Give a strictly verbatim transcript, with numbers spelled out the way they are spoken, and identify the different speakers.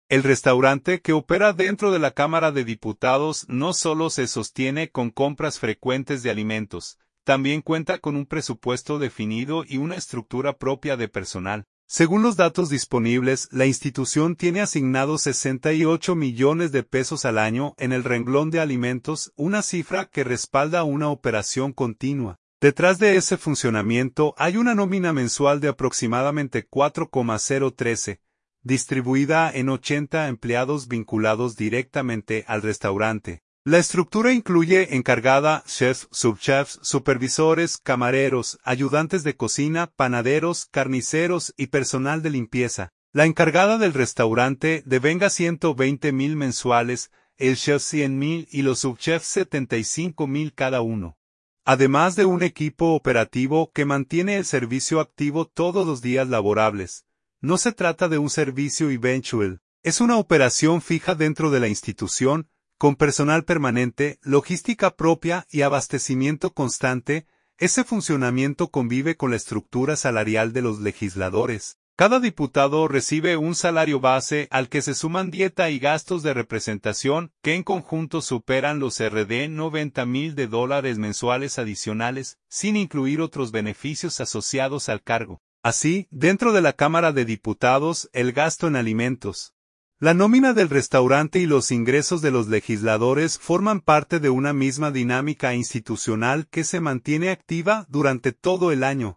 Speaker 1: El restaurante que opera dentro de la Cámara de Diputados no solo se sostiene con compras frecuentes de alimentos, también cuenta con un presupuesto definido y una estructura propia de personal. Según los datos disponibles, la institución tiene asignados sesenta y ocho millones de pesos al año en el renglón de alimentos, una cifra que respalda una operación continua. Detrás de ese funcionamiento hay una nómina mensual de aproximadamente cuatro coma cero trece, distribuida en ochenta empleados vinculados directamente al restaurante. La estructura incluye encargada, chef, subchefs, supervisores, camareros, ayudantes de cocina, panaderos, carniceros y personal de limpieza. La encargada del restaurante devenga ciento veinte mil mensuales, el chef cien mil y los subchefs setenta y cinco mil cada uno. Además de un equipo operativo que mantiene el servicio activo todos los días laborables. No se trata de un servicio eventual, es una operación fija dentro de la institución, con personal permanente, logística propia y abastecimiento constante. Ese funcionamiento convive con la estructura salarial de los legisladores. Cada diputado recibe un salario base al que se suman dieta y gastos de representación que en conjunto superan los R D noventa mil de dólares mensuales adicionales, sin incluir otros beneficios asociados al cargo. Así, dentro de la Cámara de Diputados, el gasto en alimentos, la nómina del restaurante y los ingresos de los legisladores forman parte de una misma dinámica institucional que se mantiene activa durante todo el año.